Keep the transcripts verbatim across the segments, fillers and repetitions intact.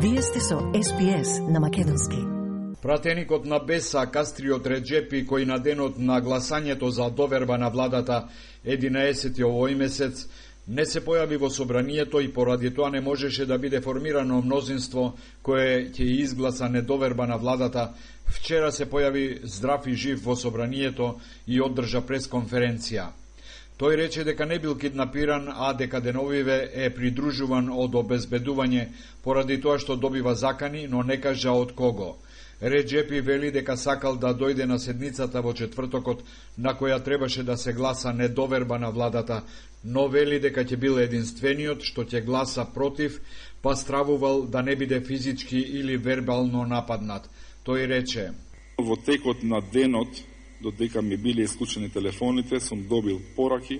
Вие сте со Ес Би Ес на Македонски. Пратеникот на Беса Кастриот Реджепи, кој на денот на гласањето за доверба на владата единаесети овој месец не се појави во собранието и поради тоа не можеше да биде формирано мнозинство кое ќе изгласа недоверба на владата, вчера се појави здрав и жив во собранието и одржа пресконференција. Тој рече дека не бил киднапиран, а дека деновиве е придружуван од обезбедување поради тоа што добива закани, но не кажа од кого. Реджепи вели дека сакал да дојде на седницата во четвртокот на која требаше да се гласа недоверба на владата, но вели дека ќе бил единствениот што ќе гласа против, па стравувал да не биде физички или вербално нападнат. Тој рече: Во текот на денот, додека ми биле исклучени телефоните, сум добил пораки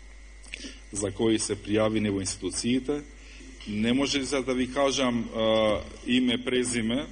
за кои се пријавени во институциите. Не може да ви кажам а, име, презиме,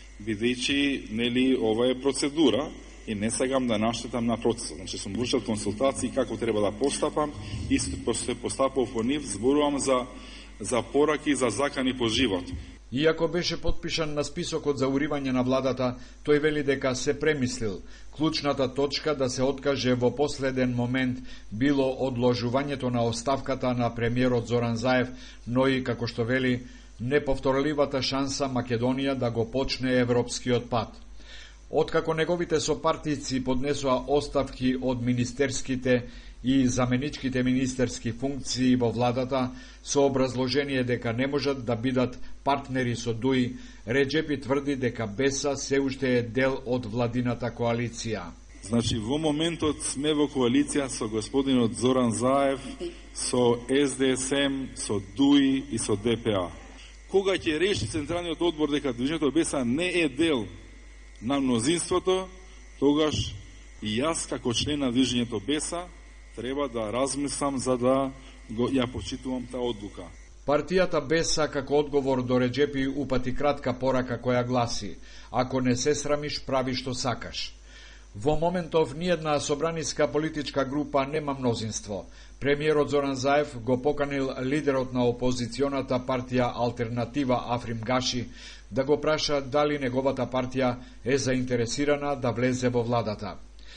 бидејќи нели ова е процедура и не сакам да наштетам на процесот. Значи сум вршил консултации како треба да постапам, исто се постапав по нив, зборувам за за пораки за закани по живот. Иако беше подпишан на списокот за уривање на владата, тој вели дека се премислил. Клучната точка да се откаже во последен момент било одложувањето на оставката на премиерот Зоран Заев, но и, како што вели, неповторливата шанса Македонија да го почне европскиот пат. Откако неговите сопартици поднесоа оставки од министерските и заменичките министерски функции во владата со образложение дека не можат да бидат партнери со ДУИ, Реджепи тврди дека Беса се уште е дел од владината коалиција. Значи, во моментот сме во коалиција со господинот Зоран Заев, со Ес Де Ес Ем, со ДУИ и со Де Пе А. Кога ќе реши Централниот одбор дека Движењето Беса не е дел на мнозинството, тогаш и јас како член на Движењето Беса треба да размислам за да го ја почитувам таа одлука. Партијата Беса како одговор до Реджепи упати кратка порака која гласи: ако не се срамиш, прави што сакаш. Во моментов ниедна собраниска политичка група нема мнозинство. Премиерот Зоран Заев го поканил лидерот на опозиционата партија Алтернатива Африм Гаши да го праша дали неговата партија е заинтересирана да влезе во владата.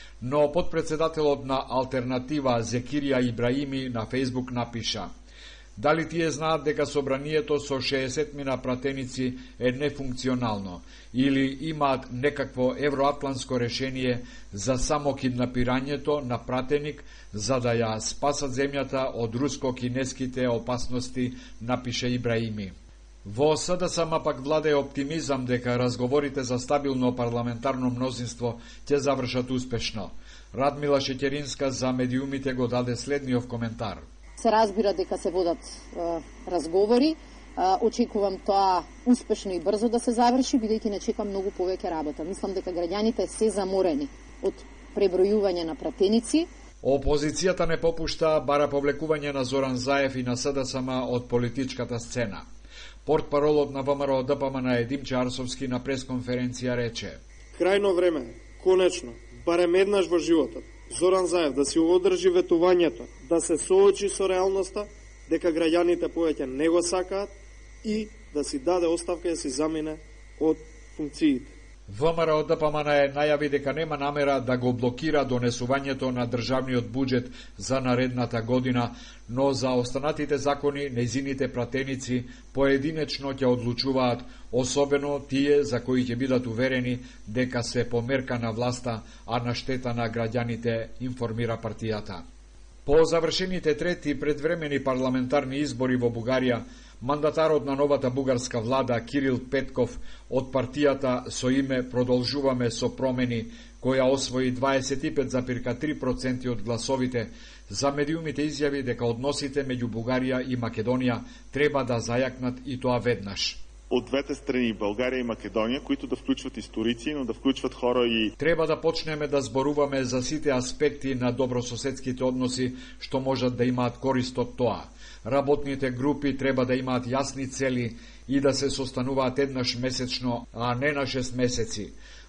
Но подпредседателот на Алтернатива Зекирија Ибраими на Фејсбук напиша: дали тие знаат дека собранието со шеесет мина пратеници е нефункционално или имаат некакво евроатланско решение за само киднапирањето на пратеник за да ја спасат земјата од руско-кинеските опасности, напише Ибраими. Во С Д С М пак владе оптимизам дека разговорите за стабилно парламентарно мнозинство ќе завршат успешно. Радмила Шеќеринска за медиумите го даде следниот коментар. Се разбира дека се водат е, разговори, е, очекувам тоа успешно и брзо да се заврши, бидејќи не чекам многу повеќе работа. Мислам дека граѓаните се заморени од пребројување на пратеници. Опозицијата не попушта, бара повлекување на Зоран Заев и на С Д С М од политичката сцена. Портпаролот на Вэ М Р Д П М на Димче Арсовски на пресконференција рече: крајно време, конечно, барем еднаш во животот, Зоран Заев да си одржи ветувањето, да се соочи со реалноста, дека граѓаните повеќе не го сакаат и да си даде оставка и да си замине од функциите. Вэ М Р Д П М е најави дека нема намера да го блокира донесувањето на државниот буџет за наредната година, но за останатите закони нејзините пратеници поединечно ќе одлучуваат, особено тие за кои ќе бидат уверени дека се померка на власта, а на штета на граѓаните, информира партијата. По завршените трети предвремени парламентарни избори во Бугарија, мандатарот на новата бугарска влада Кирил Петков од партијата со име Продолжуваме со промени, која освои дваесет и пет зарез три проценти од гласовите, за медиумите изјави дека односите меѓу Бугарија и Македонија треба да зајакнат и тоа веднаш. Од двете страни, Българија и Македонија, които да вклучват историци, но да вклучват хора и... Треба да почнеме да зборуваме за сите аспекти на добрососедските односи што можат да имаат корист од тоа. Работните групи треба да имаат јасни цели и да се состануваат еднаш месечно, а не на шест месеци.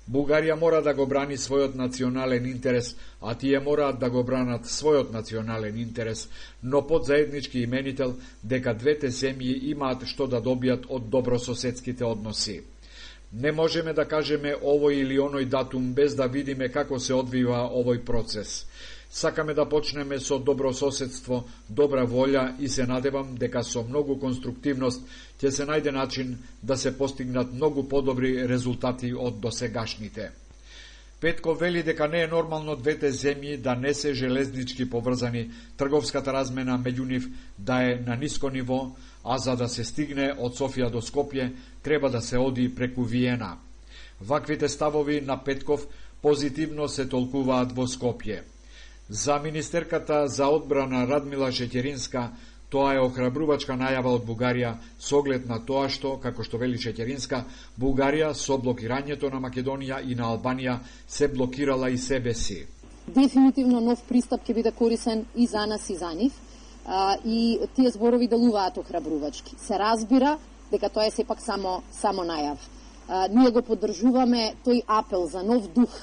Бугарија мора да го брани својот национален интерес, а тие мораат да го бранат својот национален интерес, но под заеднички именител дека двете земји имаат што да добијат од добрососедските односи. Не можеме да кажеме овој или оној датум без да видиме како се одвива овој процес. Сакаме да почнеме со добро соседство, добра волја и се надевам дека со многу конструктивност ќе се најде начин да се постигнат многу подобри резултати од досегашните. Петков вели дека не е нормално двете земји да не се железнички поврзани, трговската размена меѓу нив да е на ниско ниво, а за да се стигне од Софија до Скопје треба да се оди преку Виена. Ваквите ставови на Петков позитивно се толкуваат во Скопје. За министерката за одбрана Радмила Шеќеринска тоа е охрабрувачка најава од Бугарија со оглед на тоа што, како што вели Шеќеринска, Бугарија со блокирањето на Македонија и на Албанија се блокирала и себе си. Дефинитивно нов пристап ќе биде корисен и за нас и за нив, а, и тие зборови делуваат охрабрувачки. Се разбира дека тоа е сепак само само најав. А, ние го поддржуваме тој апел за нов дух,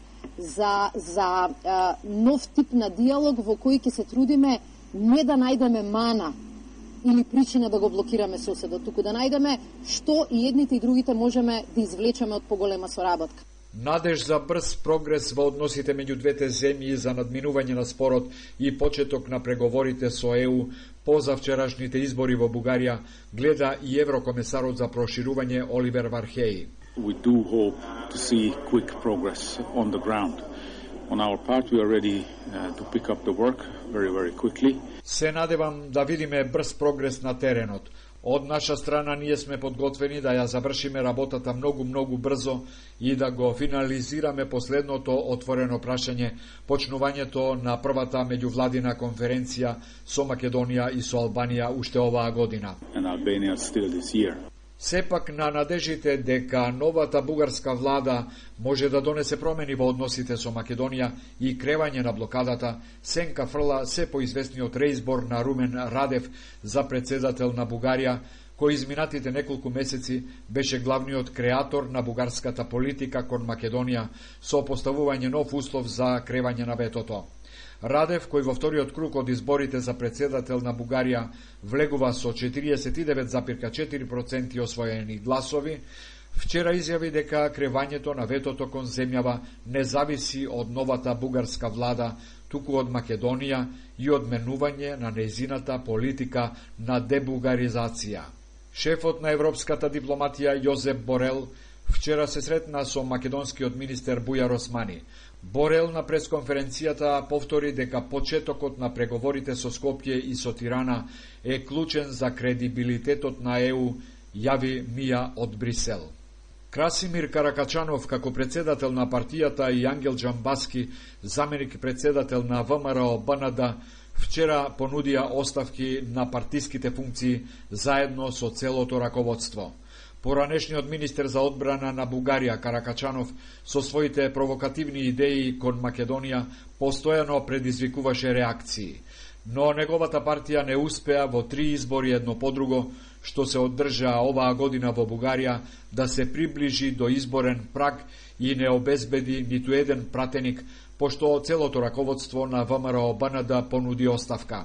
за, за а, нов тип на диалог во кој ќе се трудиме не да најдеме мана или причина да го блокираме соседот, туку да најдеме што и едните и другите можеме да извлечеме од поголема соработка. Надеж за брз прогрес во односите меѓу двете земји за надминување на спорот и почеток на преговорите со Е У по завчерашните избори во Бугарија гледа и еврокомесарот за проширување Оливер Вархеи. We do hope to see quick progress on the ground. On our part, we are ready uh, to pick up the work very, very quickly. Се надевам да видиме брз прогрес на теренот. Од наша страна ние сме подготвени да ја завршиме работата многу, многу брзо и да го финализираме последното отворено прашање, почнувањето на првата меѓувладина конференција со Македонија и со Албанија уште оваа година. And Albania still this year. Сепак на надежите дека новата бугарска влада може да донесе промени во односите со Македонија и кревање на блокадата, сенка фрла се поизвестниот реизбор на Румен Радев за председател на Бугарија, кој изминатите неколку месеци беше главниот креатор на бугарската политика кон Македонија со поставување нов услов за кревање на ветото. Радев, кој во вториот круг од изборите за председател на Бугарија влегува со четириесет и девет зарез четири проценти освоени гласови, вчера изјави дека кревањето на ветото кон земјава не зависи од новата бугарска влада, туку од Македонија и од менување на нејзината политика на дебугаризација. Шефот на европската дипломатија Јозеп Борел вчера се сретна со македонскиот министер Бујар Османи. Борел на пресконференцијата повтори дека почетокот на преговорите со Скопје и со Тирана е клучен за кредибилитетот на Е У, јави Мија од Брисел. Красимир Каракачанов како председател на партијата и Ангел Джамбаски, заменик председател на В М Р О Б Н Д, вчера понудија оставки на партиските функции заедно со целото раководство. Поранешниот министер за одбрана на Бугарија Каракачанов со своите провокативни идеи кон Македонија постојано предизвикуваше реакции, но неговата партија не успеа во три избори едно по друго, што се одржаа оваа година во Бугарија, да се приближи до изборен праг и не обезбеди ниту еден пратеник, пошто целото раководство на В М Р О Б Н Д понуди оставка.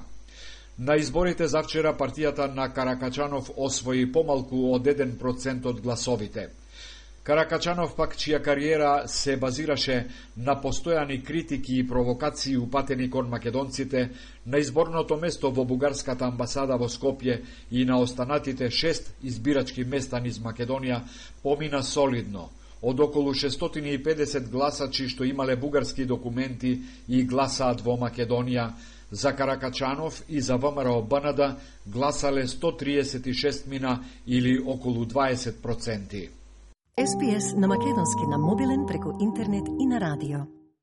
На изборите завчера партијата на Каракачанов освои помалку од еден процент од гласовите. Каракачанов пак, чија кариера се базираше на постојани критики и провокации упатени кон македонците, на изборното место во бугарската амбасада во Скопје и на останатите шест избирачки места низ Македонија помина солидно, од околу шестстотини и педесет гласачи што имале бугарски документи и гласаат во Македонија. За Каракачанов и за В М Р О Б Н Д гласале сто триесет и шест мина или околу дваесет проценти. Ес Би Ес на македонски на мобилен преку интернет и на радио.